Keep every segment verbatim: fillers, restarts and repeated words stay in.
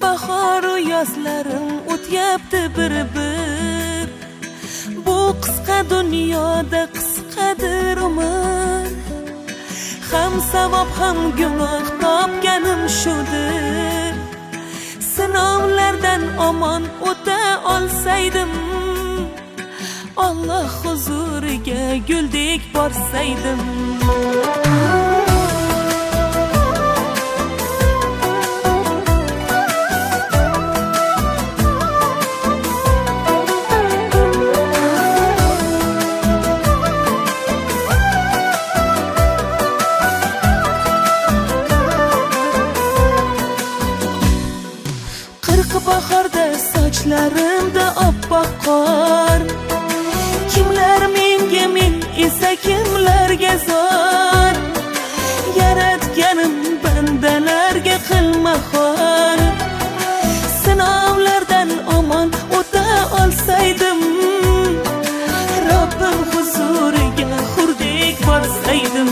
bahoru yozlarim o'tyapti bir-bir. Bu qisqa dunyoda qisqadir umr. Ham savob ham gunoh topganim shudir. Sinovlardan omon o'ta olsaydim, Alloh huzuriga guldek borsaydim. Bahorda sochlarimda oppoq qor. Kimlar menga, men esa kimlarga zor. Yaratganim bandalarga qilma xor. Sinovlardan omon o'ta olsaydim, Robbim huzuriga xurdek borsaydim.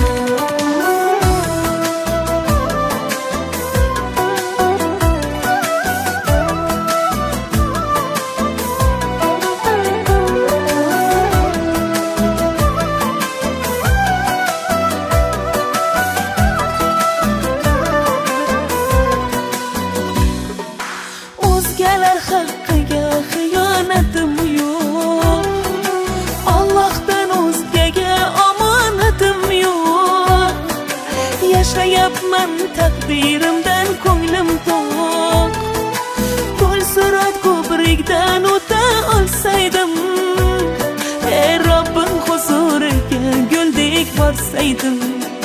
O'zgalar haqqiga xiyonatim yo'q. Allohdan o'zgaga omonatim yo'q. Yashayapman taqdirimdan ko'nglim to'q. Pul surat ko'prikdan o'ta olsaydim, ey Robbim huzuriga guldek borsaydim.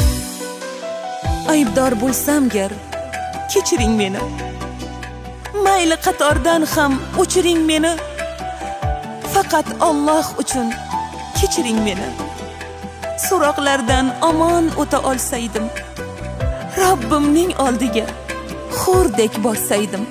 Aybdor bo'lsam gar, kechiring meni. Mayli qatordan ham o'chiring meni. Faqat Alloh uchun kechiring meni. So'roqlardan omon o'ta olsaydim, Robbimning oldiga xurdek borsaydim.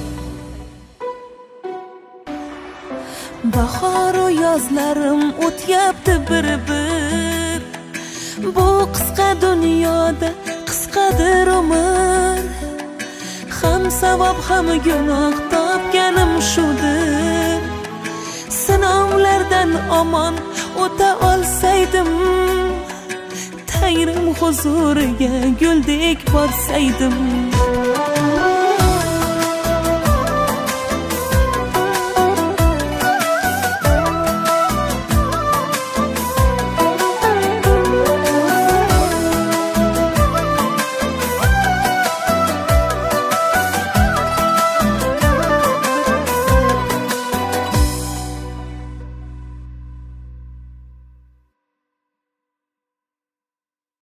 Bahoru yozlarim o'tyapti bir-bir. Bu qisqa dunyoda qisqadir umr. Ham savob ham gunoh topganim shudir. Sinovlardan omon o'ta olsaydim, Tangrim huzuriga guldek borsaydim.